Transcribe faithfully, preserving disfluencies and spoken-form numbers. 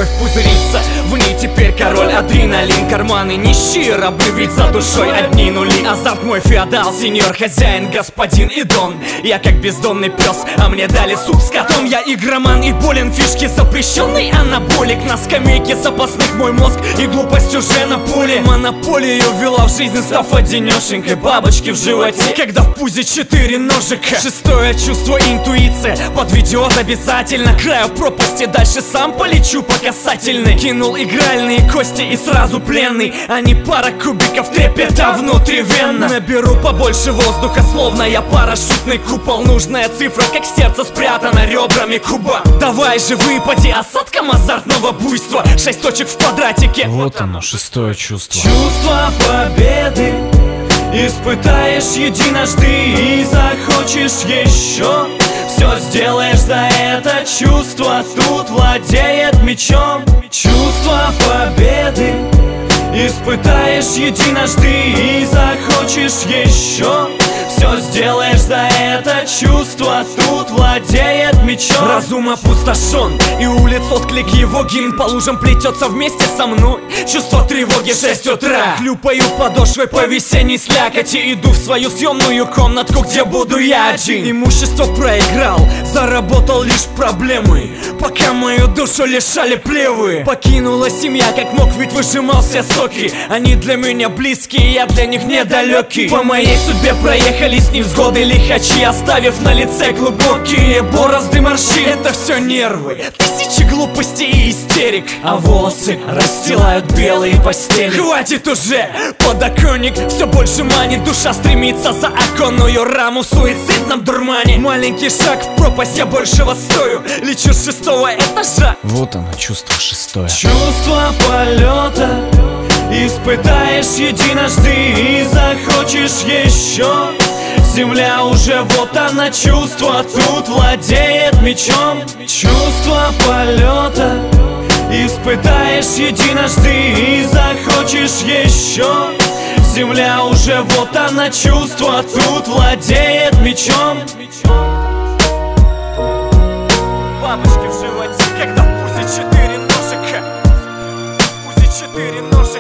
кровь пузырится, в ней теперь король адреналин. Карманы нищие, рабы ведь за душой одни нули. Азарт мой феодал, сеньор, хозяин, господин и дон. Я как бездомный пес, а мне дали суп с котом. Я игроман и болен, фишки запрещенный анаболик. На скамейке запасных мой мозг и глупость уже на поле. Монополию ввела в жизнь, став одинешенькой. Бабочки в животе, когда в пузе четыре ножика. Шестое чувство, интуиция подведет обязательно. К краю пропасти, дальше сам полечу по касательной. Кинул игральные кости и сразу пленный, а не пара кубиков трепета внутривенно. Наберу побольше воздуха, словно я парашютный купол. Нужная цифра, как сердце спрятано ребрами куба. Давай же выпади осадком азартного буйства. Шесть точек в квадратике. Вот оно, шестое чувство. Чувство победы испытаешь единожды и захочешь еще. Все сделаешь за это чувство, тут владеет мечом. Чувство победы испытаешь единожды и захочешь еще. Все сделаешь за это чувство, тут владеет мечом. Разум опустошен, и улиц отклик его гимн по лужам плетется вместе со мной. Чувство тревоги, шесть утра. Хлюпаю подошвой по весенней слякоти. Иду в свою съемную комнатку, где буду я один. Имущество проиграл, заработал лишь проблемы, пока мою душу лишали плевы. Покинула семья, как мог, ведь выжимал все соки. Они для меня близкие, я для них недалекий. По моей судьбе проехались невзгоды лихачи, оставив на лице глубокие борозды морщин. Это все нервы, тысячи глупостей и истерик, а волосы расстилают белые постели. Хватит уже, подоконник все больше манит. Душа стремится за оконную раму в суицидном дурмане. Маленький шаг в пропасть, я большего стою. Лечу с шестого этажа. Вот оно, чувство шестое. Чувство полета испытаешь единожды и захочешь еще. Земля уже вот она, чувство тут владеет мечом. Чувство полета испытаешь единожды и захочешь еще. Земля уже вот она, чувство тут владеет мечом. Бабочки в животе, когда в пузе четыре ножика. В пузе четыре ножика.